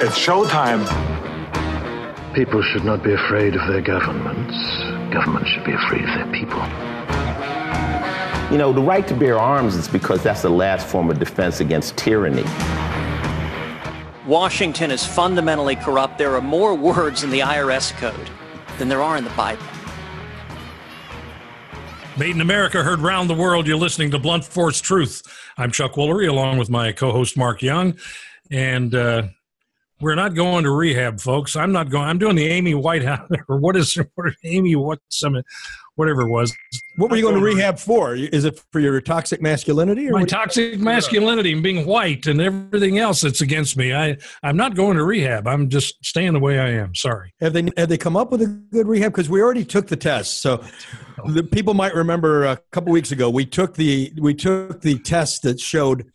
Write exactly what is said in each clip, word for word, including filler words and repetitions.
It's showtime. People should not be afraid of their governments. Governments should be afraid of their people. You know, the right to bear arms is because that's the last form of defense against tyranny. Washington is fundamentally corrupt. There are more words in the I R S code than there are in the Bible. Made in America, heard round the world. You're listening to Blunt Force Truth. I'm Chuck Woolery, along with my co-host Mark Young. And uh, we're not going to rehab, folks. I'm not going. I'm doing the Amy Whitehouse, or what is what is Amy what some whatever it was. What were you going to rehab for? Is it for your toxic masculinity? Or my toxic masculinity and being white and everything else that's against me. I, I'm not going to rehab. I'm just staying the way I am. Sorry. Have they have they come up with a good rehab? Because we already took the test. So the people might remember a couple weeks ago we took the we took the test that showed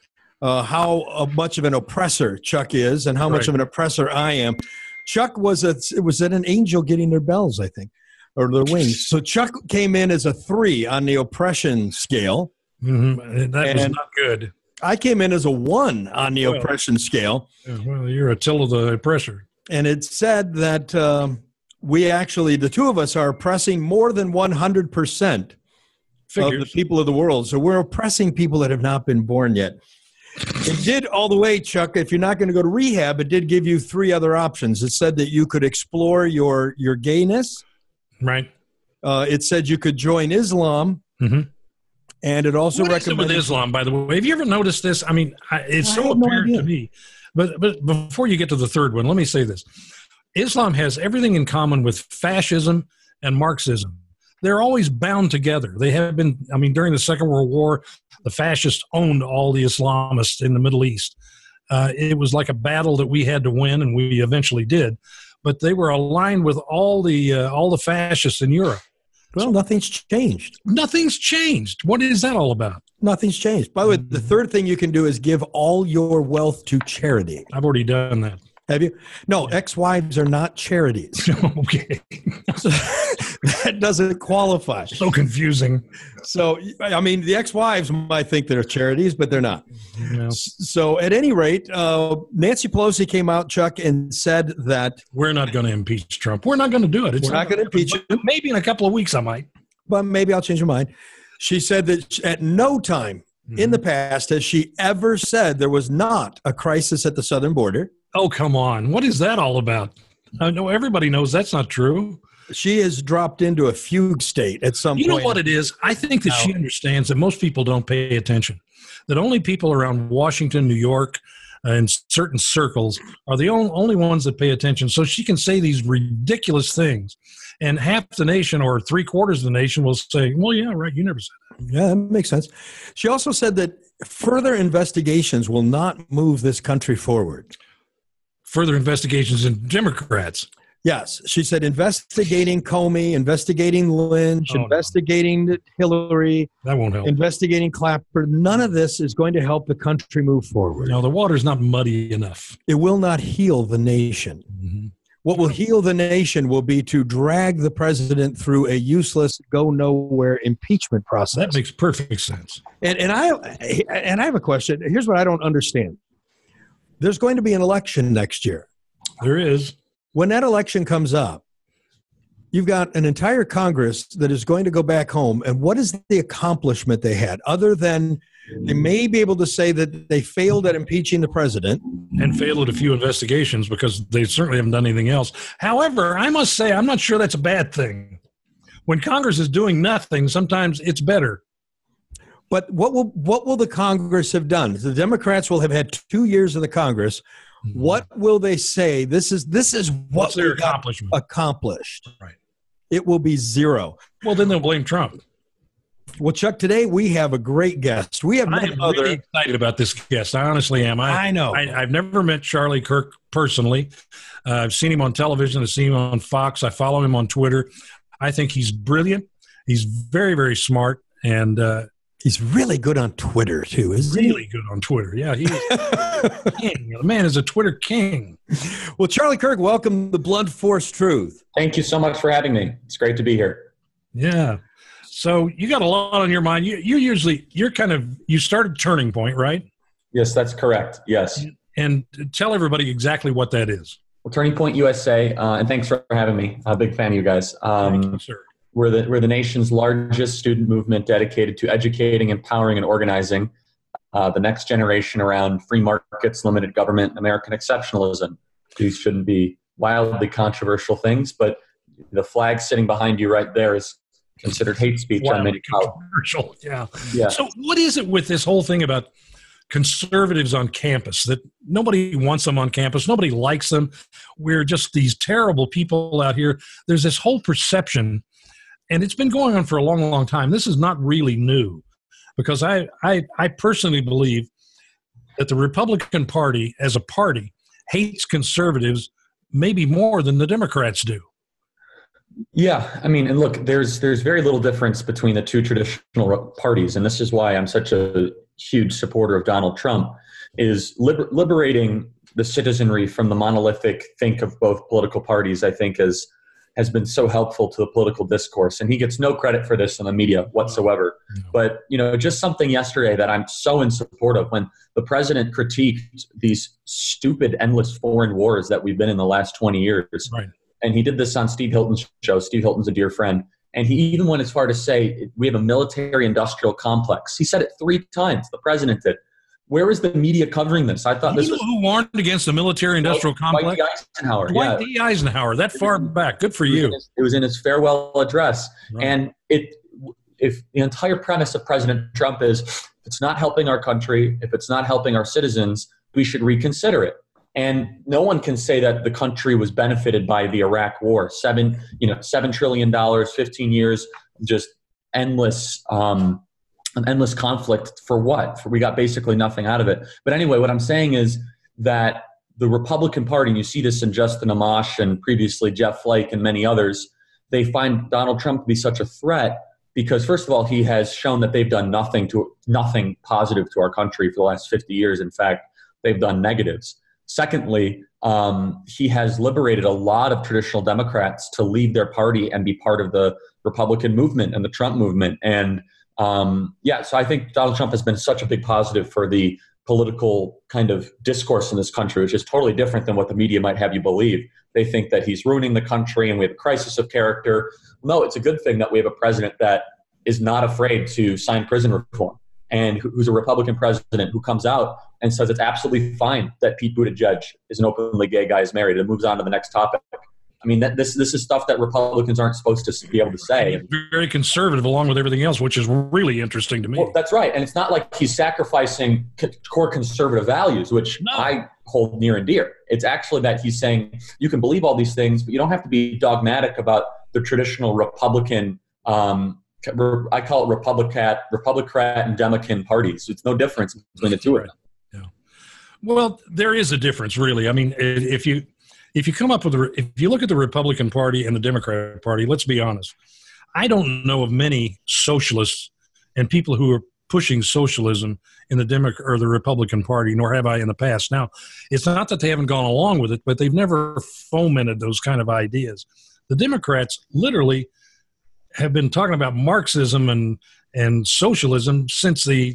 uh, how uh, much of an oppressor Chuck is and how much right. of an oppressor I am. Chuck was a it was at an angel getting their bells, I think. Or their wings. So Chuck came in as a three on the oppression scale. Mm-hmm. That was not good. I came in as a one on the well, oppression scale. Well, you're Attila the oppressor. And it said that um, we actually, the two of us are oppressing more than one hundred percent of the people of the world. So we're oppressing people that have not been born yet. It did all the way, Chuck, if you're not going to go to rehab, it did give you three other options. It said that you could explore your, your gayness. Right. Uh, it said you could join Islam, mm-hmm. and it also what recommended. What is it with Islam, by the way? Have you ever noticed this? I mean, I, it's I so apparent no to me. But but before you get to the third one, let me say this: Islam has everything in common with fascism and Marxism. They're always bound together. They have been. I mean, during the Second World War, the fascists owned all the Islamists in the Middle East. Uh, it was like a battle that we had to win, and we eventually did. But they were aligned with all the uh, all the fascists in Europe. Well, so, nothing's changed. Nothing's changed. What is that all about? Nothing's changed. By the way, the third thing you can do is give all your wealth to charity. I've already done that. Have you? No, ex-wives are not charities. Okay. So, that doesn't qualify. So confusing. So, I mean, the ex-wives might think they're charities, but they're not. Yeah. So, at any rate, uh, Nancy Pelosi came out, Chuck, and said that we're not going to impeach Trump. We're not going to do it. It's we're not, not going to impeach him. Maybe in a couple of weeks I might. But maybe I'll change my mind. She said that at no time mm-hmm. in the past has she ever said there was not a crisis at the southern border. Oh, come on. What is that all about? I know everybody knows that's not true. She has dropped into a fugue state at some you point. You know what it is? I think that no. she understands that most people don't pay attention, that only people around Washington, New York, uh, and certain circles are the only, only ones that pay attention. So she can say these ridiculous things, and half the nation or three quarters of the nation will say, well, yeah, right, you never said that. Yeah, that makes sense. She also said that further investigations will not move this country forward. Further investigations in Democrats. Yes. She said investigating Comey, investigating Lynch, oh, investigating no. Hillary. That won't help. Investigating Clapper. None of this is going to help the country move forward. No, the water's not muddy enough. It will not heal the nation. Mm-hmm. What will heal the nation will be to drag the president through a useless, go-nowhere impeachment process. That makes perfect sense. And, and, I, and I have a question. Here's what I don't understand. There's going to be an election next year. There is. When that election comes up, you've got an entire Congress that is going to go back home. And what is the accomplishment they had other than they may be able to say that they failed at impeaching the president? And failed at a few investigations because they certainly haven't done anything else. However, I must say, I'm not sure that's a bad thing. When Congress is doing nothing, sometimes it's better. But what will what will the Congress have done? The Democrats will have had two years of the Congress. What will they say? This is this is what What's their accomplishment? Accomplished. Right. It will be zero. Well, then they'll blame Trump. Well, Chuck, today we have a great guest. We have I am other. really excited about this guest. I honestly am. I, I know. I, I've never met Charlie Kirk personally. Uh, I've seen him on television. I've seen him on Fox. I follow him on Twitter. I think he's brilliant. He's very, very smart, and uh, he's really good on Twitter too, isn't really he? good on Twitter. Yeah, he is king. The man is a Twitter king. Well, Charlie Kirk, welcome to Blunt Force Truth. Thank you so much for having me. It's great to be here. Yeah. So you got a lot on your mind. You, you usually, you're kind of, you started Turning Point, right? Yes, that's correct. Yes. and tell everybody exactly what that is. Well, Turning Point U S A, uh, and thanks for having me. I'm a big fan of you guys. Um, Thank you, sir. We're the, we're the nation's largest student movement dedicated to educating, empowering, and organizing uh, the next generation around free markets, limited government, American exceptionalism. These shouldn't be wildly controversial things, but the flag sitting behind you right there is considered hate speech on many controversial. Yeah. Yeah. So what is it with this whole thing about conservatives on campus, that nobody wants them on campus, nobody likes them, we're just these terrible people out here? There's this whole perception, and it's been going on for a long, long time. This is not really new, because I, I, I personally believe that the Republican Party as a party hates conservatives maybe more than the Democrats do. Yeah, I mean, and look, there's there's very little difference between the two traditional parties, and this is why I'm such a huge supporter of Donald Trump, is liber- liberating the citizenry from the monolithic think of both political parties, I think, is, has been so helpful to the political discourse. And he gets no credit for this in the media whatsoever. No. But, you know, just something yesterday that I'm so in support of, when the president critiqued these stupid, endless foreign wars that we've been in the last twenty years. Right. And he did this on Steve Hilton's show. Steve Hilton's a dear friend. And he even went as far to say, we have a military-industrial complex. He said it three times. The president did. Where is the media covering this? I thought you this know was who warned against the military-industrial complex? Dwight D. Eisenhower. Dwight yeah. D. Eisenhower. That far back. Good for it you. His, it was in his farewell address. Right. And it, if the entire premise of President Trump is, if it's not helping our country, if it's not helping our citizens, we should reconsider it. And no one can say that the country was benefited by the Iraq War. Seven, you know, seven trillion dollars, fifteen years, just endless, um, an endless conflict for what? For, we got basically nothing out of it. But anyway, what I'm saying is that the Republican Party, and you see this in Justin Amash and previously Jeff Flake and many others, they find Donald Trump to be such a threat because, first of all, he has shown that they've done nothing to nothing positive to our country for the last fifty years. In fact, they've done negatives. Secondly, um, he has liberated a lot of traditional Democrats to leave their party and be part of the Republican movement and the Trump movement. And um, yeah, so I think Donald Trump has been such a big positive for the political kind of discourse in this country, which is totally different than what the media might have you believe. They think that he's ruining the country and we have a crisis of character. No, it's a good thing that we have a president that is not afraid to sign prison reform, and who's a Republican president who comes out and says it's absolutely fine that Pete Buttigieg is an openly gay guy, is married, and moves on to the next topic. I mean, that, this this is stuff that Republicans aren't supposed to be able to say. Very conservative along with everything else, which is really interesting to me. Well, that's right. And it's not like he's sacrificing core conservative values, which no. I hold near and dear. It's actually that he's saying you can believe all these things, but you don't have to be dogmatic about the traditional Republican um I call it Republican, Republican and Democrat parties. It's no difference between the two of them. Yeah. Well, there is a difference, really. I mean, if you if you come up with a, if you look at the Republican Party and the Democratic Party, let's be honest. I don't know of many socialists and people who are pushing socialism in the Democrat or the Republican Party, nor have I in the past. Now, it's not that they haven't gone along with it, but they've never fomented those kind of ideas. The Democrats literally have been talking about Marxism and and socialism since the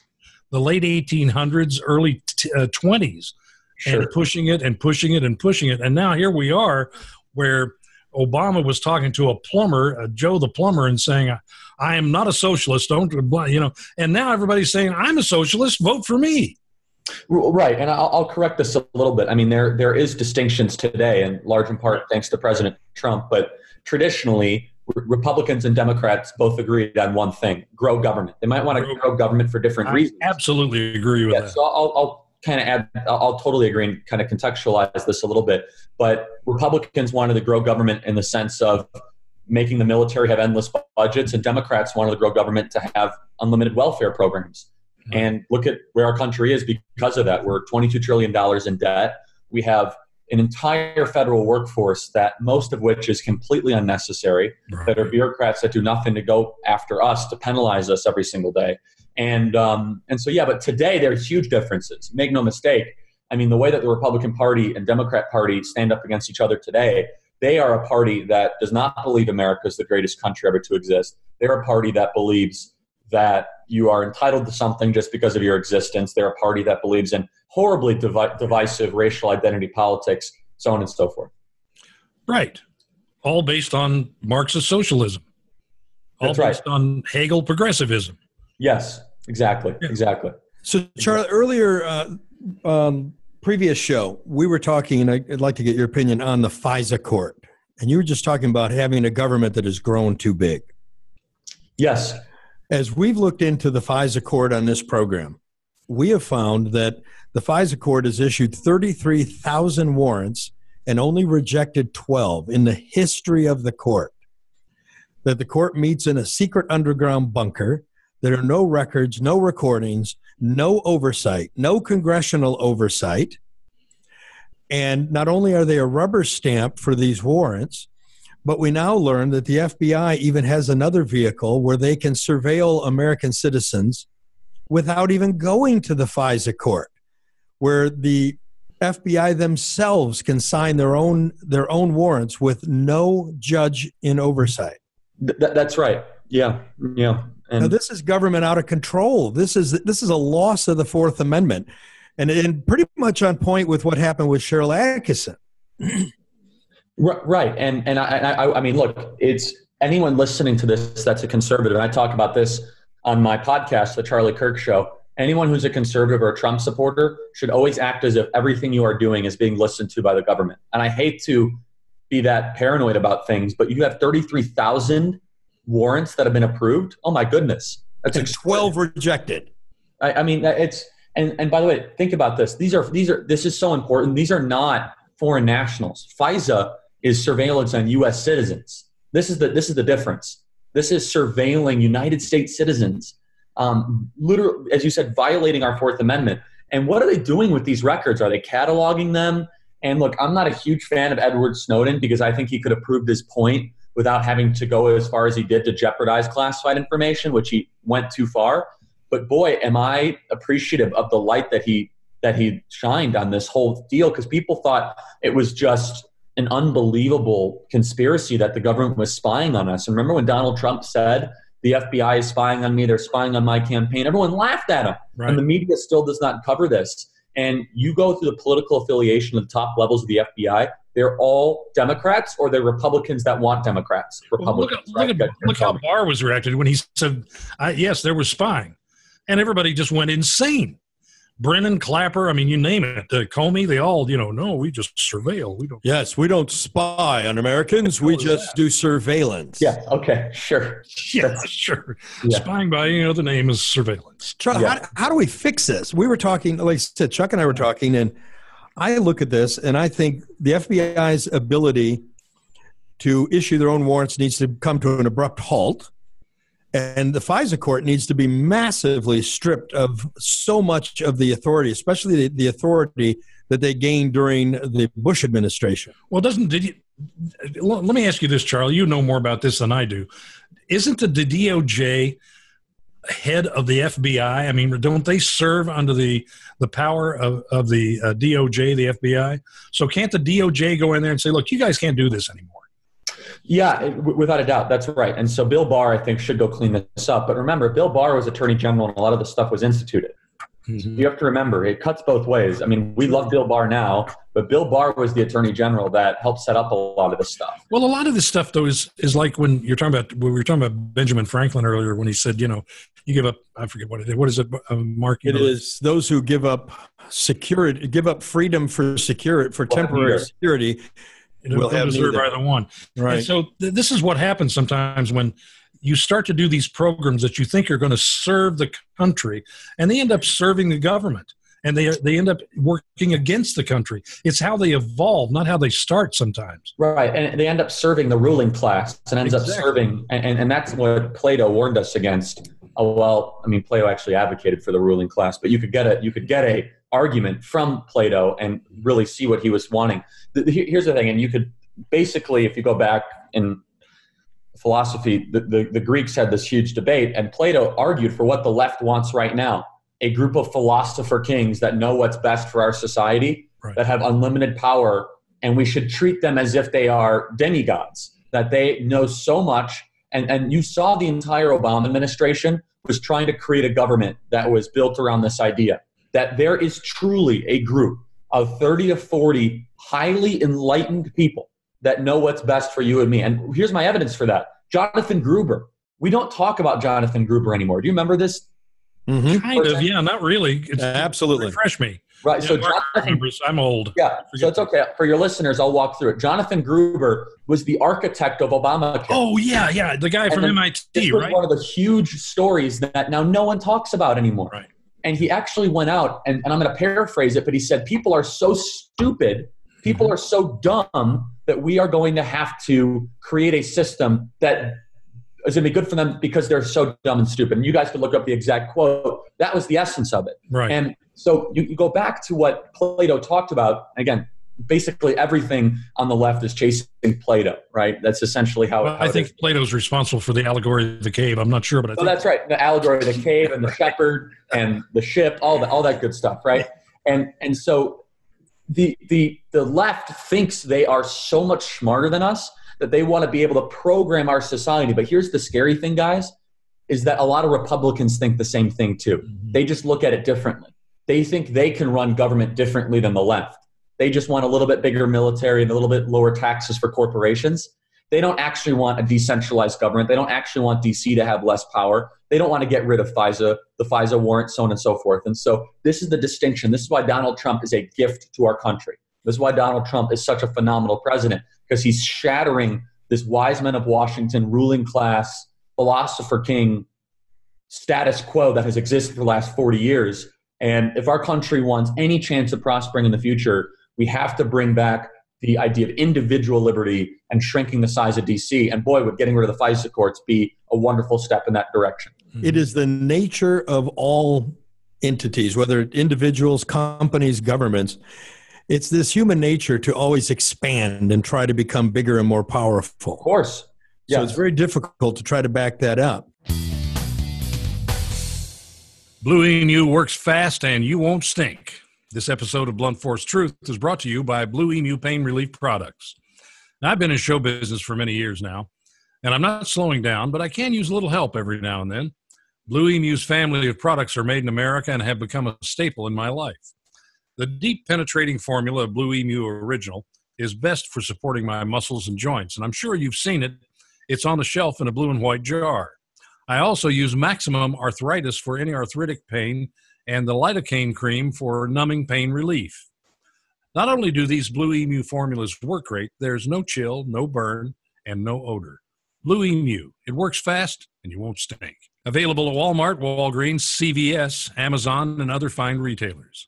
the late eighteen hundreds, early t- uh, twenties, sure. and pushing it and pushing it and pushing it. And now here we are, where Obama was talking to a plumber, uh, Joe the plumber, and saying, "I am not a socialist. Don't you know?" And now everybody's saying, "I'm a socialist. Vote for me." Right, and I'll, I'll correct this a little bit. I mean, there there is distinctions today, in large in part thanks to President Trump, but traditionally, Republicans and Democrats both agreed on one thing: grow government. They might want to grow government for different I reasons. Absolutely agree with yeah, that. So I'll, I'll kind of add, I'll, I'll totally agree and kind of contextualize this a little bit. But Republicans wanted to grow government in the sense of making the military have endless budgets, and Democrats wanted to grow government to have unlimited welfare programs. Mm-hmm. And look at where our country is because of that. We're twenty-two trillion dollars in debt. We have an entire federal workforce that most of which is completely unnecessary, right. that are bureaucrats that do nothing to go after us, to penalize us every single day. And um, and so, yeah, but today there's huge differences. Make no mistake. I mean, the way that the Republican Party and Democrat Party stand up against each other today, they are a party that does not believe America is the greatest country ever to exist. They're a party that believes that you are entitled to something just because of your existence. They're a party that believes in horribly divi- divisive racial identity politics, so on and so forth. Right. All based on Marxist socialism. All That's based right. on Hegel progressivism. Yes, exactly, yeah. exactly. So, Charlie, earlier, uh, um, previous show, we were talking, and I'd like to get your opinion on the FISA court. And you were just talking about having a government that has grown too big. Yes. As we've looked into the FISA court on this program, we have found that the FISA court has issued thirty-three thousand warrants and only rejected twelve in the history of the court. That the court meets in a secret underground bunker. There are no records, no recordings, no oversight, no congressional oversight. And not only are they a rubber stamp for these warrants, but we now learn that the F B I even has another vehicle where they can surveil American citizens without even going to the FISA court, where the F B I themselves can sign their own their own warrants with no judge in oversight. Th- that's right. Yeah, yeah. And now, this is government out of control. This is this is a loss of the Fourth Amendment, and, and pretty much on point with what happened with Cheryl Atkinson. Right, and and I, I I mean, look, it's anyone listening to this that's a conservative, and I talk about this on my podcast, The Charlie Kirk Show. Anyone who's a conservative or a Trump supporter should always act as if everything you are doing is being listened to by the government. And I hate to be that paranoid about things, but you have thirty-three thousand warrants that have been approved. Oh my goodness, that's and twelve rejected. I, I mean, it's and and by the way, think about this. These are these are this is so important. These are not foreign nationals. FISA is surveillance on U S citizens. This is the this is the difference. This is surveilling United States citizens, um, literally, as you said, violating our Fourth Amendment. And what are they doing with these records? Are they cataloging them? And look, I'm not a huge fan of Edward Snowden because I think he could have proved his point without having to go as far as he did to jeopardize classified information, which he went too far. But boy, am I appreciative of the light that he that he shined on this whole deal, because people thought it was just an unbelievable conspiracy that the government was spying on us. And remember when Donald Trump said, the F B I is spying on me, they're spying on my campaign, everyone laughed at him. Right. And the media still does not cover this. And you go through the political affiliation of the top levels of the F B I, they're all Democrats or they're Republicans that want Democrats. Republicans. Well, look, at, right? look, at, look how Barr was reacted when he said, I, yes, there was spying. And everybody just went insane. Brennan, Clapper, I mean, you name it. Uh, Comey, they all, you know, no, we just surveil. We don't. Yes, we don't spy on Americans. We just that? do surveillance. Yeah, okay, sure. Yeah, sure. Yeah. Spying by, you know, the name is surveillance. Chuck, yeah. how, how do we fix this? We were talking, like I said, Chuck and I were talking, and I look at this, and I think the F B I's ability to issue their own warrants needs to come to an abrupt halt. And the FISA court needs to be massively stripped of so much of the authority, especially the, the authority that they gained during the Bush administration. Well, doesn't did you? Let me ask you this, Charlie. You know more about this than I do. Isn't the D O J head of the F B I? I mean, don't they serve under the the power of of the uh, D O J, the F B I? So can't the D O J go in there and say, "Look, you guys can't do this anymore"? Yeah, without a doubt. That's right. And so Bill Barr, I think, should go clean this up. But remember, Bill Barr was Attorney General and a lot of the stuff was instituted. Mm-hmm. You have to remember, it cuts both ways. I mean, we love Bill Barr now, but Bill Barr was the Attorney General that helped set up a lot of this stuff. Well, a lot of this stuff, though, is is like when you're talking about, when we were talking about Benjamin Franklin earlier, when he said, you know, you give up, I forget what it is. What is it, uh, Mark? It know? is those who give up security, give up freedom for security, for temporary well, security. It will have deserved either one. Right. And so th- this is what happens sometimes when you start to do these programs that you think are going to serve the country, and they end up serving the government, and they they end up working against the country. It's how they evolve, not how they start sometimes. Right, and they end up serving the ruling class, and ends exactly. up serving, and, and, and that's what Plato warned us against. Oh, well, I mean, Plato actually advocated for the ruling class, but you could get a you could get a argument from Plato and really see what he was wanting. The, the, here's the thing, and you could basically, if you go back in philosophy, the, the, the Greeks had this huge debate, and Plato argued for what the left wants right now, a group of philosopher kings that know what's best for our society, right. that have unlimited power, and we should treat them as if they are demigods, that they know so much. And, and you saw the entire Obama administration was trying to create a government that was built around this idea. that there is truly a group of thirty to forty highly enlightened people that know what's best for you and me. And here's my evidence for that. Jonathan Gruber. We don't talk about Jonathan Gruber anymore. Do you remember this? Mm-hmm. Kind of, yeah, not really. It's, Absolutely. Refresh me. Right. Yeah, so Mark Jonathan, remembers. I'm old. Yeah. So it's okay. For your listeners, I'll walk through it. Jonathan Gruber was the architect of Obamacare. Oh, yeah, yeah. The guy from and M I T, this was right? one of the huge stories that now no one talks about anymore. Right. And he actually went out, and, and I'm going to paraphrase it, but he said, people are so stupid, people mm-hmm. are so dumb that we are going to have to create a system that is going to be good for them because they're so dumb and stupid. And you guys could look up the exact quote. That was the essence of it. Right. And so you, you go back to what Plato talked about. Again, basically everything on the left is chasing Plato, right? That's essentially how, well, how I it think is. Plato's responsible for the allegory of the cave. I'm not sure, but I Oh, think that's right. The allegory of the cave and the shepherd and the ship, all that, all that good stuff, right? And and so the the the left thinks they are so much smarter than us that they want to be able to program our society. But here's the scary thing, guys, is that a lot of Republicans think the same thing too. Mm-hmm. They just look at it differently. They think they can run government differently than the left. They just want a little bit bigger military and a little bit lower taxes for corporations. They don't actually want a decentralized government. They don't actually want D C to have less power. They don't want to get rid of FISA, the FISA warrant, so on and so forth. And so this is the distinction. This is why Donald Trump is a gift to our country. This is why Donald Trump is such a phenomenal president, because he's shattering this wise men of Washington, ruling class, philosopher king status quo that has existed for the last forty years. And if our country wants any chance of prospering in the future, we have to bring back the idea of individual liberty and shrinking the size of D C. And boy, would getting rid of the FISA courts be a wonderful step in that direction. It is the nature of all entities, whether individuals, companies, governments. It's this human nature to always expand and try to become bigger and more powerful. Of course. Yeah. So yes. it's very difficult to try to back that up. Blue Emu works fast and you won't stink. This episode of Blunt Force Truth is brought to you by Blue Emu Pain Relief Products. Now, I've been in show business for many years now, and I'm not slowing down, but I can use a little help every now and then. Blue Emu's family of products are made in America and have become a staple in my life. The deep penetrating formula of Blue Emu Original is best for supporting my muscles and joints, and I'm sure you've seen it. It's on the shelf in a blue and white jar. I also use Maximum Arthritis for any arthritic pain and the lidocaine cream for numbing pain relief. Not only do these Blue Emu formulas work great, there's no chill, no burn, and no odor. Blue Emu, it works fast and you won't stink. Available at Walmart, Walgreens, C V S, Amazon, and other fine retailers.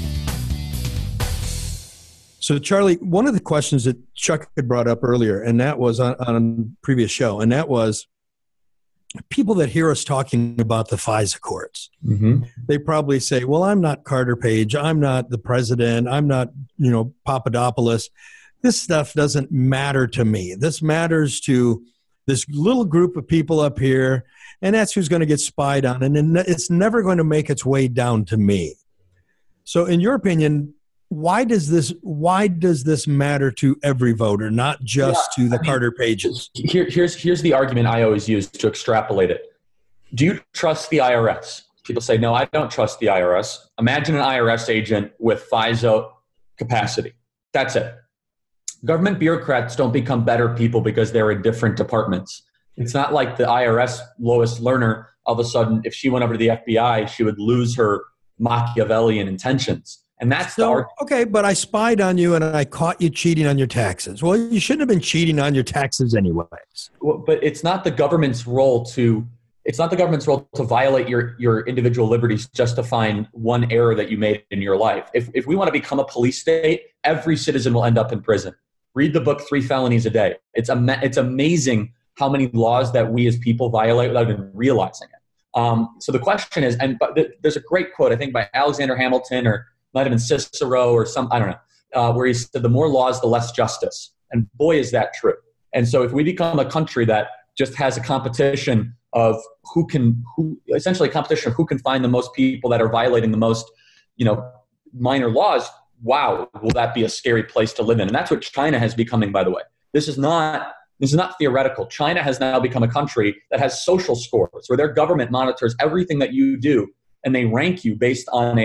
So, Charlie, one of the questions that Chuck had brought up earlier, and that was on, on a previous show, and that was people that hear us talking about the FISA courts. Mm-hmm. They probably say, well, I'm not Carter Page. I'm not the president. I'm not, you know, Papadopoulos. This stuff doesn't matter to me. This matters to this little group of people up here, and that's who's going to get spied on, and it's never going to make its way down to me. So in your opinion, why does this why does this matter to every voter, not just yeah, to the I mean, Carter Pages? Here, here's here's the argument I always use to extrapolate it. Do you trust the I R S? People say, no, I don't trust the I R S. Imagine an I R S agent with FISA capacity. That's it. Government bureaucrats don't become better people because they're in different departments. It's not like the I R S Lois Lerner, all of a sudden, if she went over to the F B I, she would lose her Machiavellian intentions. And that's so, the argument. Okay, but I spied on you and I caught you cheating on your taxes. Well, you shouldn't have been cheating on your taxes anyways. Well, but it's not the government's role to it's not the government's role to violate your, your individual liberties just to find one error that you made in your life. If if we want to become a police state, every citizen will end up in prison. Read the book Three Felonies a Day. It's ama- it's amazing how many laws that we as people violate without even realizing it. Um, so the question is, and but th- there's a great quote, I think, by Alexander Hamilton, or might have been Cicero or some, I don't know, uh, where he said, the more laws, the less justice. And boy, is that true. And so if we become a country that just has a competition of who can, who essentially a competition of who can find the most people that are violating the most, you know, minor laws, wow, will that be a scary place to live in? And that's what China has becoming, by the way. This is not, this is not theoretical. China has now become a country that has social scores where their government monitors everything that you do, and they rank you based on a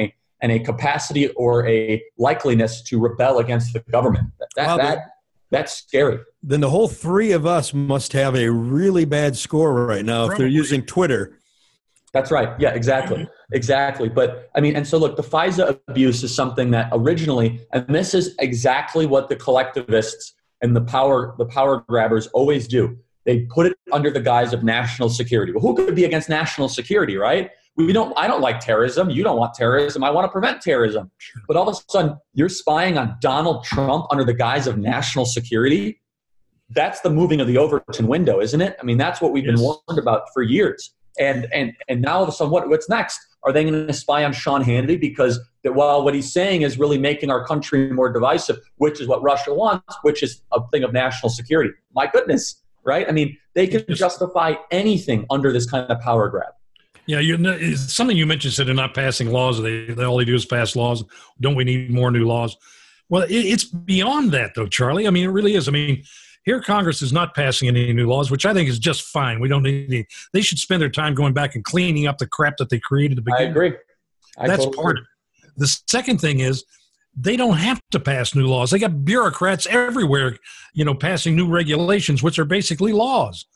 and a capacity or a likeliness to rebel against the government. That, wow, that That's scary. Then the whole three of us must have a really bad score right now if Probably. they're using Twitter. That's right. Yeah, exactly. Exactly. But I mean, and so look, the FISA abuse is something that originally, and this is exactly what the collectivists and the power, the power grabbers always do. They put it under the guise of national security. Well, who could be against national security, right? We don't, I don't like terrorism. You don't want terrorism. I want to prevent terrorism. But all of a sudden, you're spying on Donald Trump under the guise of national security. That's the moving of the Overton window, isn't it? I mean, that's what we've yes. been warned about for years. And and and now all of a sudden, what, what's next? Are they going to spy on Sean Hannity? Because that while what he's saying is really making our country more divisive, which is what Russia wants, which is a thing of national security. My goodness, right? I mean, they can justify anything under this kind of power grab. Yeah, you something you mentioned said they're not passing laws. They, they all they do is pass laws. Don't we need more new laws? Well, it, it's beyond that, though, Charlie. I mean, it really is. I mean, here Congress is not passing any new laws, which I think is just fine. We don't need any. They should spend their time going back and cleaning up the crap that they created to begin with. I agree. I That's totally part agree. of it. The second thing is they don't have to pass new laws. They got bureaucrats everywhere, you know, passing new regulations, which are basically laws.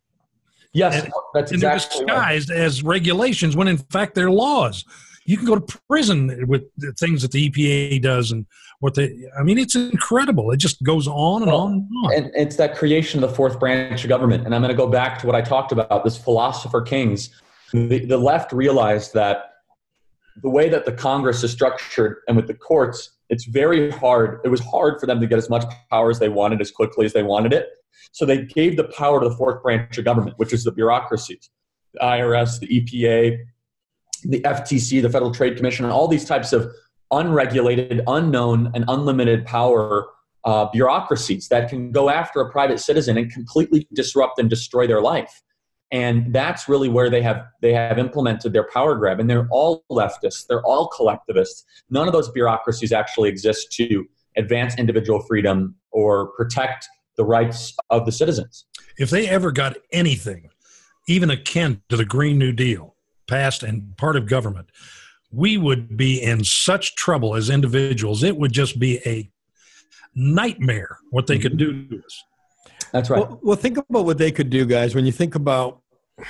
Yes, and, that's and they're exactly disguised right. as regulations when in fact they're laws. You can go to prison with the things that the E P A does and what they, I mean, it's incredible. It just goes on and well, on and on. And it's that creation of the fourth branch of government. And I'm going to go back to what I talked about, this philosopher kings. The, the left realized that the way that the Congress is structured and with the courts, it's very hard. It was hard for them to get as much power as they wanted as quickly as they wanted it. So they gave the power to the fourth branch of government, which is the bureaucracies, the I R S, the E P A, the F T C, the Federal Trade Commission, and all these types of unregulated, unknown, and unlimited power uh, bureaucracies that can go after a private citizen and completely disrupt and destroy their life. And that's really where they have they have implemented their power grab. And they're all leftists. They're all collectivists. None of those bureaucracies actually exist to advance individual freedom or protect the rights of the citizens. If they ever got anything, even akin to the Green New Deal, passed and part of government, we would be in such trouble as individuals. It would just be a nightmare what they could do to us. That's right. Well, well, think about what they could do, guys, when you think about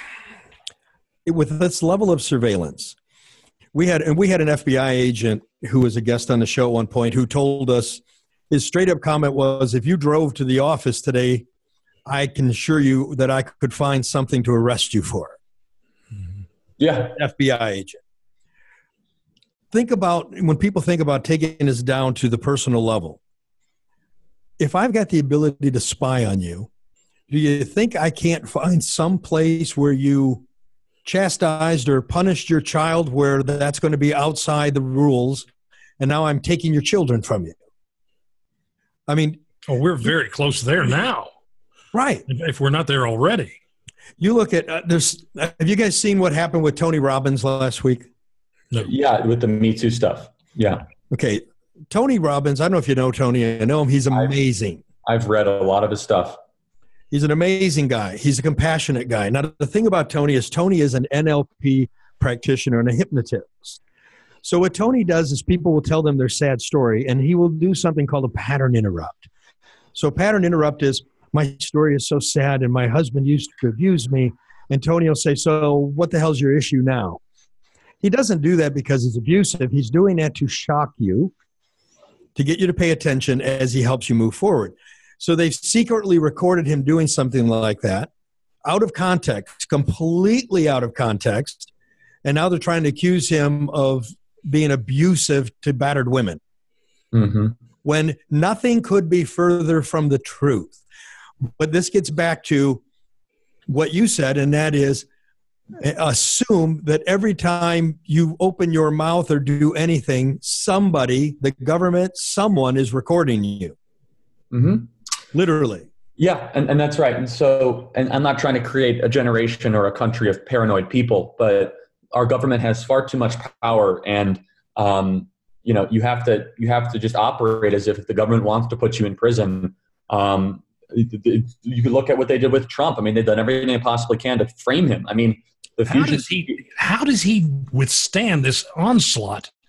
it, with this level of surveillance. We had, and we had an F B I agent who was a guest on the show at one point who told us, his straight up comment was, if you drove to the office today, I can assure you that I could find something to arrest you for. Yeah. F B I agent. Think about, when people think about taking this down to the personal level, if I've got the ability to spy on you, do you think I can't find some place where you chastised or punished your child where that's going to be outside the rules, and now I'm taking your children from you? I mean, oh, we're very close there now. Right. If we're not there already. You look at, uh, there's, have you guys seen what happened with Tony Robbins last week? No. Yeah, with the Me Too stuff. Yeah. Okay. Tony Robbins, I don't know if you know Tony. I know him. He's amazing. I've, I've read a lot of his stuff. He's an amazing guy. He's a compassionate guy. Now, the thing about Tony is Tony is an N L P practitioner and a hypnotist. So what Tony does is people will tell them their sad story, and he will do something called a pattern interrupt. So a pattern interrupt is, my story is so sad, and my husband used to abuse me. And Tony will say, so what the hell's your issue now? He doesn't do that because he's abusive. He's doing that to shock you, to get you to pay attention as he helps you move forward. So they've secretly recorded him doing something like that, out of context, completely out of context. And now they're trying to accuse him of being abusive to battered women. Mm-hmm. When nothing could be further from the truth. But this gets back to what you said, and that is, assume that every time you open your mouth or do anything, somebody, the government, someone is recording you. Mm-hmm. Literally. Yeah, and, and that's right. And so, and I'm not trying to create a generation or a country of paranoid people, but our government has far too much power, and um, you know, you have to you have to just operate as if the government wants to put you in prison. Um, you can look at what they did with Trump. I mean, they've done everything they possibly can to frame him. I mean, the how does he how does he withstand this onslaught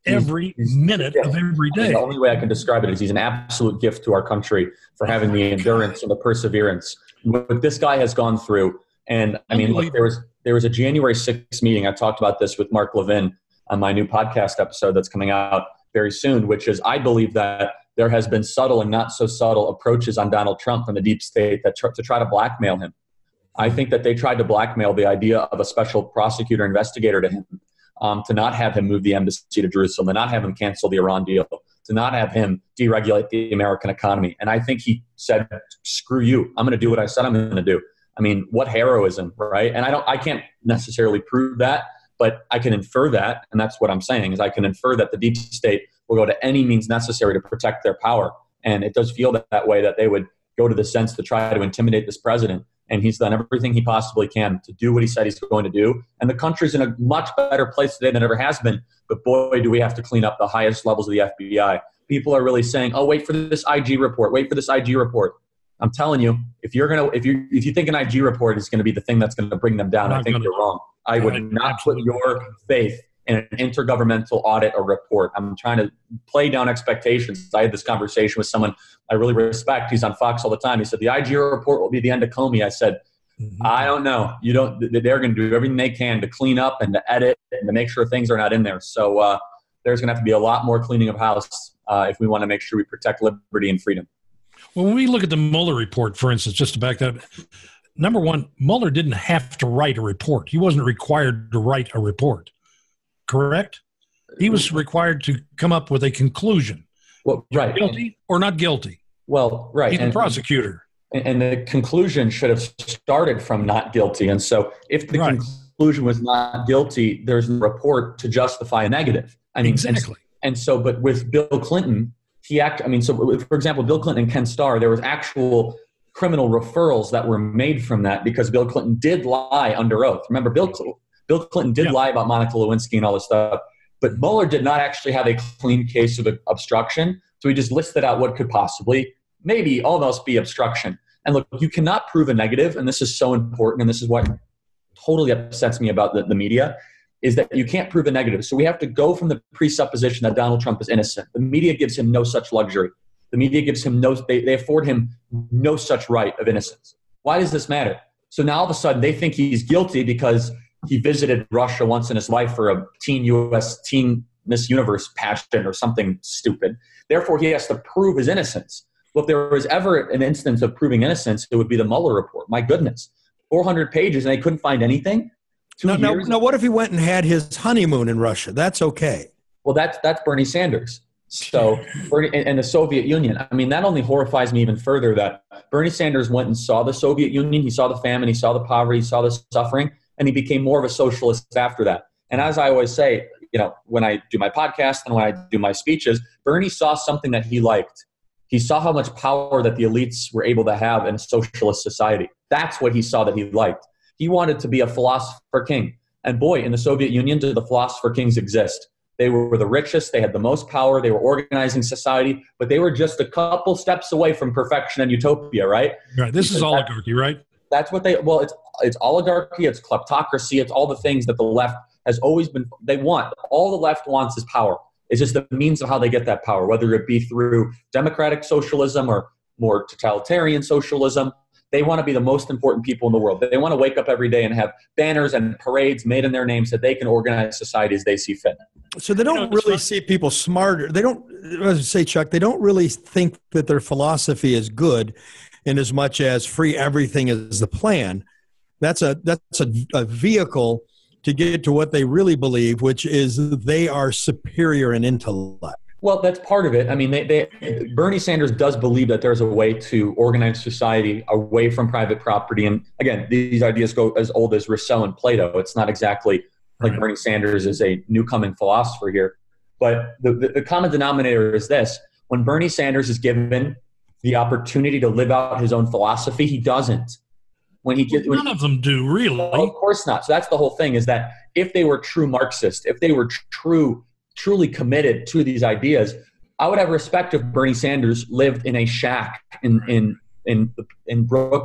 every minute yeah. of every day. The only way I can describe it is he's an absolute gift to our country for having the endurance and the perseverance. What this guy has gone through, and I mean, look, there was there was a January sixth meeting. I talked about this with Mark Levin on my new podcast episode that's coming out very soon, which is I believe that there has been subtle and not so subtle approaches on Donald Trump from the deep state that tr- to try to blackmail him. I think that they tried to blackmail the idea of a special prosecutor investigator to him, um, to not have him move the embassy to Jerusalem, to not have him cancel the Iran deal, to not have him deregulate the American economy. And I think he said, screw you. I'm going to do what I said I'm going to do. I mean, what heroism, right? And I don't, I can't necessarily prove that, but I can infer that. And that's what I'm saying is I can infer that the deep state will go to any means necessary to protect their power. And it does feel that, that way that they would go to the sense to try to intimidate this president. And he's done everything he possibly can to do what he said he's going to do. And the country's in a much better place today than it ever has been. But boy, do we have to clean up the highest levels of the F B I. People are really saying, oh, wait for this I G report. Wait for this I G report. I'm telling you, if you're going to, if you if you think an I G report is going to be the thing that's going to bring them down, I think you're wrong. I would not put your faith in an intergovernmental audit or report. I'm trying to play down expectations. I had this conversation with someone I really respect. He's on Fox all the time. He said, the I G report will be the end of Comey. I said, mm-hmm. I don't know. You don't, they're going to do everything they can to clean up and to edit and to make sure things are not in there. So uh, there's going to have to be a lot more cleaning of house uh, if we want to make sure we protect liberty and freedom. Well, when we look at the Mueller report, for instance, just to back that up, number one, Mueller didn't have to write a report. He wasn't required to write a report. Correct? He was required to come up with a conclusion. Well, right. Guilty or not guilty. Well, right. He's the prosecutor. And, and the conclusion should have started from not guilty. And so if the right. conclusion was not guilty, there's a report to justify a negative. I mean, exactly. And, and so, but with Bill Clinton, he act. I mean, so for example, Bill Clinton and Ken Starr, there was actual criminal referrals that were made from that because Bill Clinton did lie under oath. Remember, Bill Clinton. Bill Clinton did yeah. lie about Monica Lewinsky and all this stuff, but Mueller did not actually have a clean case of obstruction. So he just listed out what could possibly, maybe almost be obstruction. And look, you cannot prove a negative, and this is so important, and this is what totally upsets me about the, the media, is that you can't prove a negative. So we have to go from the presupposition that Donald Trump is innocent. The media gives him no such luxury. The media gives him no, they, they afford him no such right of innocence. Why does this matter? So now all of a sudden they think he's guilty because he visited Russia once in his life for a teen U S teen Miss Universe pageant or something stupid. Therefore, he has to prove his innocence. Well, if there was ever an instance of proving innocence, it would be the Mueller report. My goodness, four hundred pages and they couldn't find anything? Two now, years? Now, now, what if he went and had his honeymoon in Russia? That's okay. Well, that's, that's Bernie Sanders. So, Bernie and, and the Soviet Union. I mean, that only horrifies me even further that Bernie Sanders went and saw the Soviet Union. He saw the famine. He saw the poverty. He saw the suffering. And he became more of a socialist after that. And as I always say, you know, when I do my podcast and when I do my speeches, Bernie saw something that he liked. He saw how much power that the elites were able to have in a socialist society. That's what he saw that he liked. He wanted to be a philosopher king. And boy, in the Soviet Union, did the philosopher kings exist. They were the richest. They had the most power. They were organizing society. But they were just a couple steps away from perfection and utopia, right? Right. This because is oligarchy, that, right? That's what they, well, it's it's oligarchy, it's kleptocracy, it's all the things that the left has always been, they want. All the left wants is power. It's just the means of how they get that power, whether it be through democratic socialism or more totalitarian socialism. They want to be the most important people in the world. They want to wake up every day and have banners and parades made in their names so they can organize society as they see fit. So they don't you know, really see people smarter. They don't, as I say, Chuck, they don't really think that their philosophy is good in as much as free everything is the plan. That's a that's a, a vehicle to get to what they really believe, which is they are superior in intellect. Well, that's part of it. I mean, they, they, Bernie Sanders does believe that there's a way to organize society away from private property. And again, these ideas go as old as Rousseau and Plato. It's not exactly like right. Bernie Sanders is a new coming philosopher here. But the, the, the common denominator is this. When Bernie Sanders is given the opportunity to live out his own philosophy, he doesn't. When he gets, None when, of them do, really. No, of course not. So that's the whole thing, is that if they were true Marxist, if they were true, truly committed to these ideas, I would have respect if Bernie Sanders lived in a shack in in in, in Brooklyn.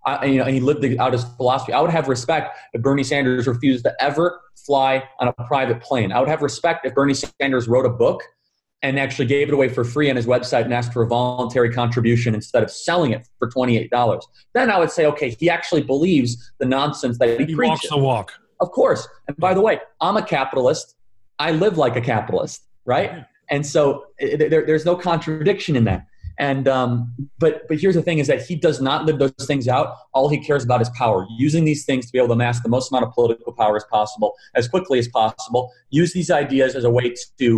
I, you know, and he lived out his philosophy. I would have respect if Bernie Sanders refused to ever fly on a private plane. I would have respect if Bernie Sanders wrote a book and actually gave it away for free on his website and asked for a voluntary contribution instead of selling it for twenty-eight dollars. Then I would say, okay, he actually believes the nonsense that he, he preaches. Walks the walk. Of course. And by the way, I'm a capitalist. I live like a capitalist, right? And so it, there, there's no contradiction in that. And um, but but here's the thing: is that he does not live those things out. All he cares about is power, using these things to be able to amass the most amount of political power as possible, as quickly as possible. Use these ideas as a way to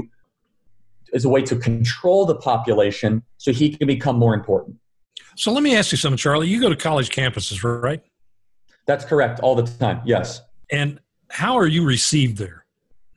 as a way to control the population, so he can become more important. So let me ask you something, Charlie. You go to college campuses, right? That's correct, all the time. Yes. And how are you received there?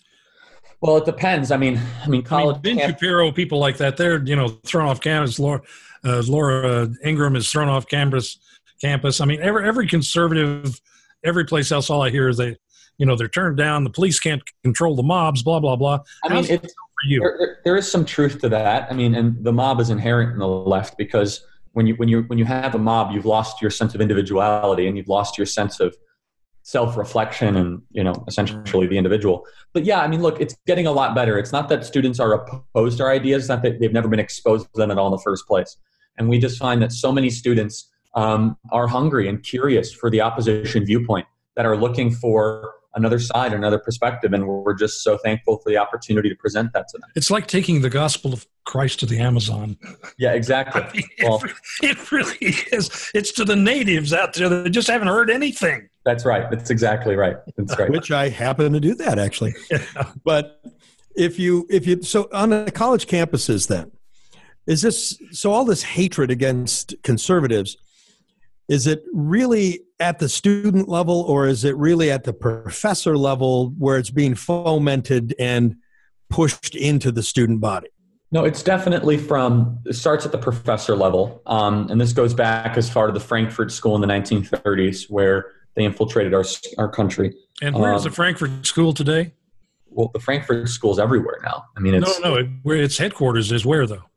Well, it depends. I mean, I mean, college. I mean, Ben camp- Shapiro, people like that, they're, you know, thrown off campus. Laura, uh, Laura Ingraham is thrown off campus. Campus. I mean, every every conservative, every place else, all I hear is they, you know, they're turned down. The police can't control the mobs. Blah blah blah. I mean, it's, for you? There, there is some truth to that. I mean, and the mob is inherent in the left because when you when you when you have a mob, you've lost your sense of individuality and you've lost your sense of self-reflection and, you know, essentially the individual. But yeah, I mean, look, it's getting a lot better. It's not that students are opposed to our ideas, it's not that they've never been exposed to them at all in the first place. And we just find that so many students um, are hungry and curious for the opposition viewpoint, that are looking for another side, another perspective. And we're just so thankful for the opportunity to present that to them. It's like taking the gospel of Christ to the Amazon. Yeah, exactly. I mean, well, it, it really is. It's to the natives out there that just haven't heard anything. That's right. That's exactly right. That's right. Which I happen to do that actually. Yeah. But if you, if you, so on the college campuses then, is this, so all this hatred against conservatives, is it really at the student level or is it really at the professor level where it's being fomented and pushed into the student body? No, it's definitely from, it starts at the professor level. Um, and this goes back as far to the Frankfurt School in the nineteen thirties where they infiltrated our our country. And where um, is the um, Frankfurt School today? Well, the Frankfurt School is everywhere now. I mean, it's, no, no, it, where its headquarters is where though?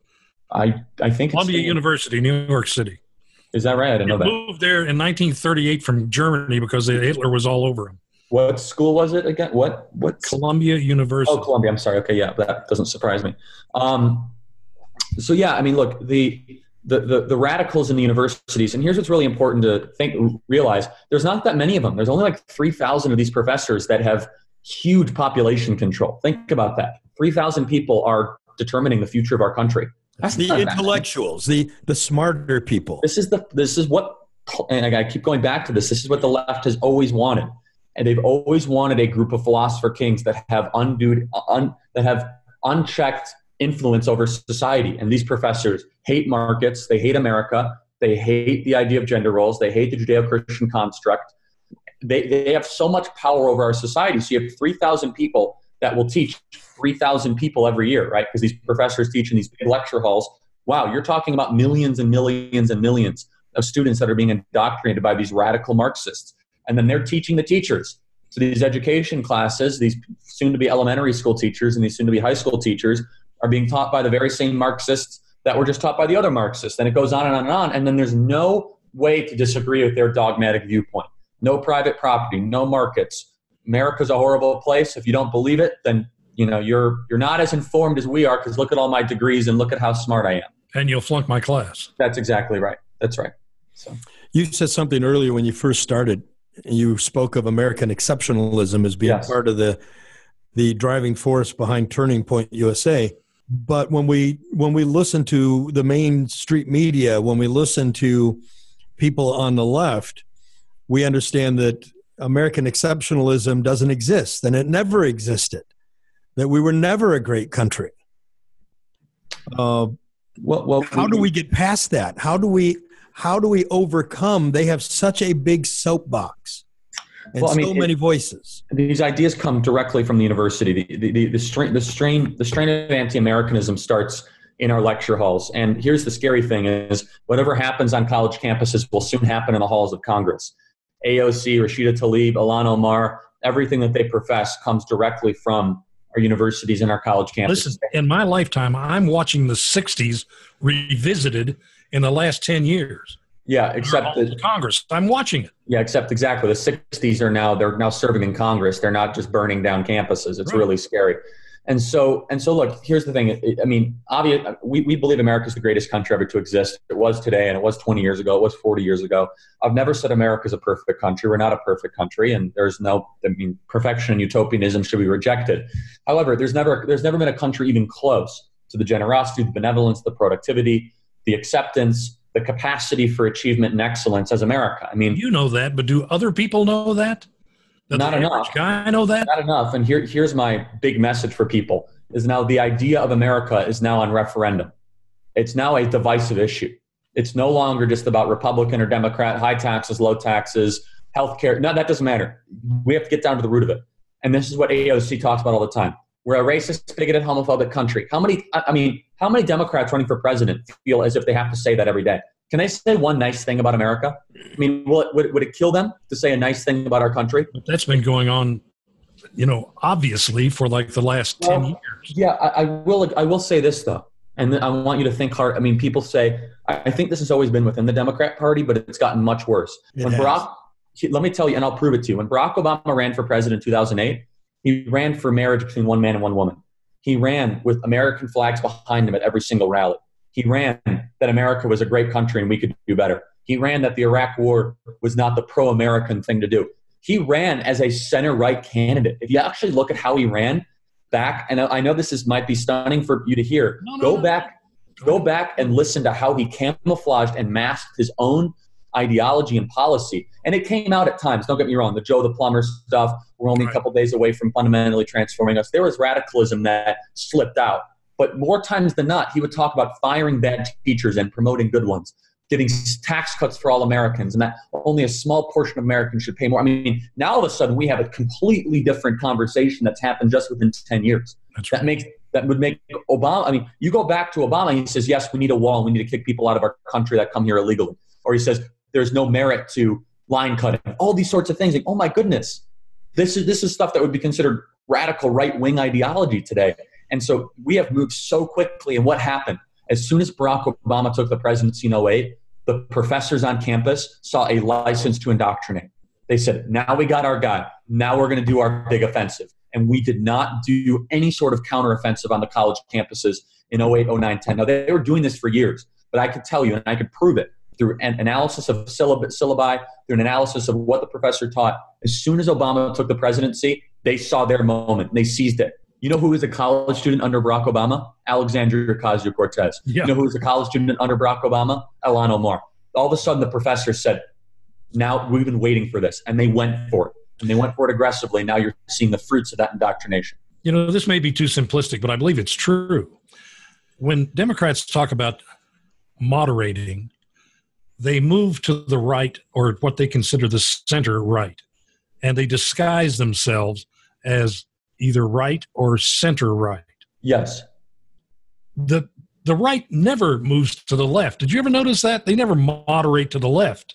I I think Columbia it's University, New York City. Is that right? I didn't know that. Moved there in nineteen thirty-eight from Germany because Hitler was all over him. What school was it again? What? What? Columbia University. Oh, Columbia. I'm sorry. Okay, yeah, that doesn't surprise me. Um, so yeah, I mean, look, the, the the the radicals in the universities, and here's what's really important to think, realize: there's not that many of them. There's only like three thousand of these professors that have huge population control. Think about that. three thousand people are determining the future of our country. That's the intellectuals, the the smarter people. This is the this is what, and I gotta keep going back to this. This is what the left has always wanted, and they've always wanted a group of philosopher kings that have undue, un, that have unchecked influence over society. And these professors hate markets. They hate America. They hate the idea of gender roles. They hate the Judeo-Christian construct. They they have so much power over our society. So you have three thousand people that will teach three thousand people every year, right? Because these professors teach in these big lecture halls. Wow, you're talking about millions and millions and millions of students that are being indoctrinated by these radical Marxists. And then they're teaching the teachers. So these education classes, these soon-to-be elementary school teachers and these soon-to-be high school teachers are being taught by the very same Marxists that were just taught by the other Marxists. And it goes on and on and on. And then there's no way to disagree with their dogmatic viewpoint. No private property, no markets. America's a horrible place. If you don't believe it, then you know you're you're not as informed as we are, because look at all my degrees and look at how smart I am. And you'll flunk my class. That's exactly right. That's right. So you said something earlier when you first started. You spoke of American exceptionalism as being yes. part of the the driving force behind Turning Point U S A. But when we when we listen to the main street media, when we listen to people on the left, we understand that American exceptionalism doesn't exist, and it never existed, that we were never a great country. Uh, well, well, how do we get past that? How do we how do we overcome? They have such a big soapbox and well, I mean, so many it, voices. These ideas come directly from the university. The, the, the, the, strain, the, strain, the strain of anti-Americanism starts in our lecture halls. And here's the scary thing is whatever happens on college campuses will soon happen in the halls of Congress. A O C, Rashida Tlaib, Ilhan Omar, everything that they profess comes directly from our universities and our college campuses. Listen, in my lifetime, I'm watching the sixties revisited in the last ten years. Yeah, except the Congress. I'm watching it. Yeah, except exactly. The sixties are now, they're now serving in Congress. They're not just burning down campuses. It's right. really scary. And so, and so, look, here's the thing. I mean, obvious, we, we believe America is the greatest country ever to exist. It was today, and it was twenty years ago. It was forty years ago. I've never said America is a perfect country. We're not a perfect country, and there's no, I mean, perfection and utopianism should be rejected. However, there's never, there's never been a country even close to the generosity, the benevolence, the productivity, the acceptance, the capacity for achievement and excellence as America. I mean, you know that, but do other people know that? Does not enough. Guy know that? Not enough. And here, here's my big message for people is now the idea of America is now on referendum. It's now a divisive issue. It's no longer just about Republican or Democrat, high taxes, low taxes, healthcare. No, that doesn't matter. We have to get down to the root of it. And this is what A O C talks about all the time. We're a racist, bigoted, homophobic country. How many, I mean, how many Democrats running for president feel as if they have to say that every day? Can they say one nice thing about America? I mean, will it, would, it, would it kill them to say a nice thing about our country? But that's been going on, you know, obviously for like the last well, ten years. Yeah, I, I will. I will say this though, and I want you to think hard. I mean, people say, I think this has always been within the Democrat Party, but it's gotten much worse. It when has. Barack, let me tell you, and I'll prove it to you. When Barack Obama ran for president in two thousand eight, he ran for marriage between one man and one woman. He ran with American flags behind him at every single rally. He ran that America was a great country and we could do better. He ran that the Iraq war was not the pro-American thing to do. He ran as a center-right candidate. If you actually look at how he ran back, and I know this is might be stunning for you to hear, no, no, go no. back, go back and listen to how he camouflaged and masked his own ideology and policy. And it came out at times, don't get me wrong, the Joe the Plumber stuff, we're only right. a couple days away from fundamentally transforming us. There was radicalism that slipped out. But more times than not, he would talk about firing bad teachers and promoting good ones, giving tax cuts for all Americans, and that only a small portion of Americans should pay more. I mean, now all of a sudden we have a completely different conversation that's happened just within ten years. That's that right. makes that would make Obama. I mean, you go back to Obama, he says, yes, we need a wall. We need to kick people out of our country that come here illegally. Or he says, there's no merit to line cutting. All these sorts of things. Like, oh my goodness, this is this is stuff that would be considered radical right-wing ideology today. And so we have moved so quickly. And what happened? As soon as Barack Obama took the presidency in oh eight, the professors on campus saw a license to indoctrinate. They said, now we got our guy. Now we're going to do our big offensive. And we did not do any sort of counteroffensive on the college campuses in oh eight, oh nine, ten. Now, they were doing this for years. But I could tell you, and I could prove it, through an analysis of syllabi, syllabi, through an analysis of what the professor taught. As soon as Obama took the presidency, they saw their moment. They seized it. You know who was a college student under Barack Obama? Alexandria Ocasio-Cortez. Yeah. You know who was a college student under Barack Obama? Ilhan Omar. All of a sudden, the professor said, now we've been waiting for this. And they went for it. And they went for it aggressively. Now you're seeing the fruits of that indoctrination. You know, this may be too simplistic, but I believe it's true. When Democrats talk about moderating, they move to the right, or what they consider the center right. And they disguise themselves as either right or center right. Yes. The the right never moves to the left. Did you ever notice that? They never moderate to the left.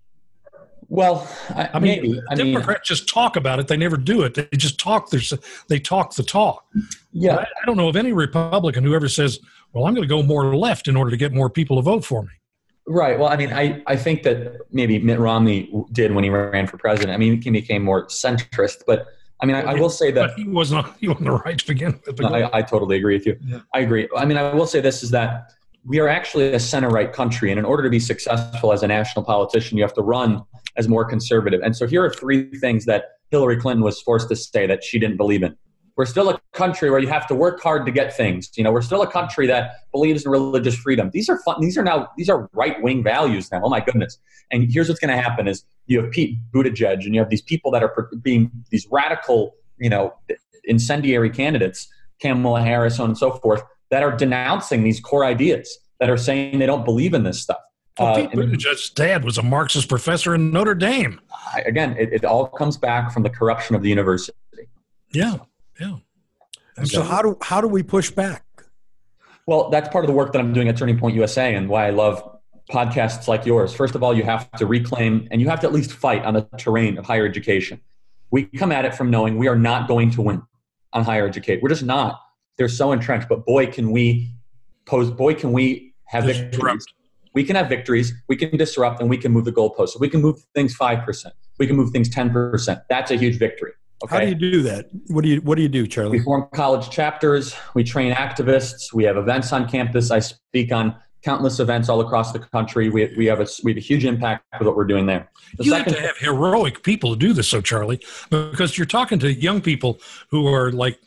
Well, I, I mean, maybe. I Democrats mean, just talk about it. They never do it. They just talk. Their, they talk the talk. Yeah. I, I don't know of any Republican who ever says, well, I'm going to go more left in order to get more people to vote for me. Right. Well, I mean, I, I think that maybe Mitt Romney did when he ran for president. I mean, he became more centrist, but I mean, I, I will say that but he wasn't he wasn't right to begin with. No, I, I totally agree with you. Yeah. I agree. I mean, I will say this is that we are actually a center-right country, and in order to be successful as a national politician, you have to run as more conservative. And so here are three things that Hillary Clinton was forced to say that she didn't believe in. We're still a country where you have to work hard to get things. You know, we're still a country that believes in religious freedom. These are fun. These are now, these are right-wing values now. Oh my goodness. And here's what's going to happen is you have Pete Buttigieg and you have these people that are being these radical, you know, incendiary candidates, Kamala Harris, so on and so forth, that are denouncing these core ideas, that are saying they don't believe in this stuff. Well, uh, Pete Buttigieg's dad was a Marxist professor in Notre Dame. I, again, it, it all comes back from the corruption of the university. Yeah. Yeah. And so how do how do we push back? Well, that's part of the work that I'm doing at Turning Point U S A and why I love podcasts like yours. First of all, you have to reclaim and you have to at least fight on the terrain of higher education. We come at it from knowing we are not going to win on higher education. We're just not. They're so entrenched. But boy, can we pose, boy, can we have victories We can have victories, we can disrupt, and we can move the goalposts. So we can move things five percent. We can move things ten percent. That's a huge victory. Okay? How do you do that? What do you What do you do, Charlie? We form college chapters. We train activists. We have events on campus. I speak on countless events all across the country. We, we, have, a, we have a huge impact with what we're doing there. The you second, have to have heroic people to do this, so Charlie, because you're talking to young people who are like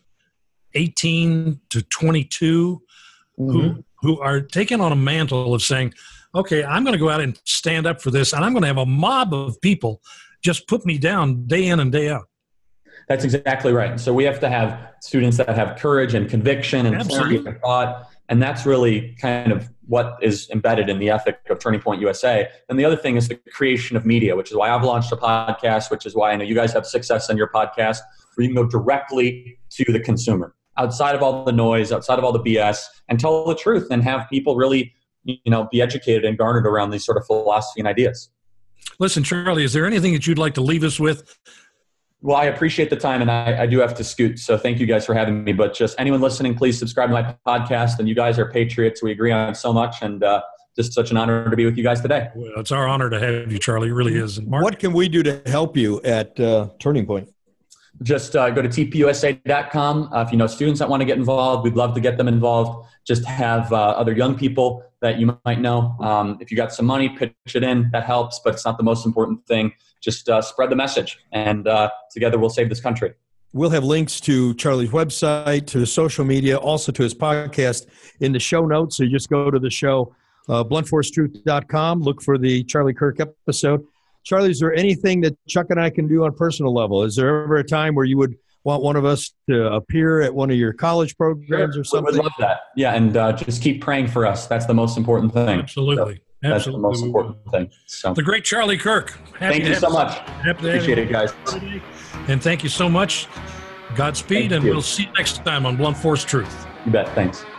eighteen to twenty-two, mm-hmm. who who are taking on a mantle of saying, okay, I'm going to go out and stand up for this, and I'm going to have a mob of people just put me down day in and day out. That's exactly right. So we have to have students that have courage and conviction and clarity of thought, and that's really kind of what is embedded in the ethic of Turning Point U S A. And the other thing is the creation of media, which is why I've launched a podcast, which is why I know you guys have success on your podcast, where you can go directly to the consumer, outside of all the noise, outside of all the B S, and tell the truth and have people really, you know, be educated and garnered around these sort of philosophy and ideas. Listen, Charlie, is there anything that you'd like to leave us with? Well, I appreciate the time, and I, I do have to scoot, so thank you guys for having me. But just anyone listening, please subscribe to my podcast, and you guys are patriots. We agree on so much, and uh, just such an honor to be with you guys today. Well, it's our honor to have you, Charlie. It really is. And Mark, what can we do to help you at uh, Turning Point? Just uh, go to T P U S A dot com. Uh, if you know students that want to get involved, we'd love to get them involved. Just have uh, other young people that you might know. Um, if you got some money, pitch it in. That helps, but it's not the most important thing. Just uh, spread the message, and uh, together we'll save this country. We'll have links to Charlie's website, to his social media, also to his podcast in the show notes. So you just go to the show, uh, blunt force truth dot com, look for the Charlie Kirk episode. Charlie, is there anything that Chuck and I can do on a personal level? Is there ever a time where you would want one of us to appear at one of your college programs sure. or something? We would love that. Yeah, and uh, just keep praying for us. That's the most important thing. Absolutely. So that's Absolutely. the most important thing. So. The great Charlie Kirk. Happy thank you so much. Appreciate it, guys. And thank you so much. Godspeed, thank and you. We'll see you next time on Blunt Force Truth. You bet. Thanks.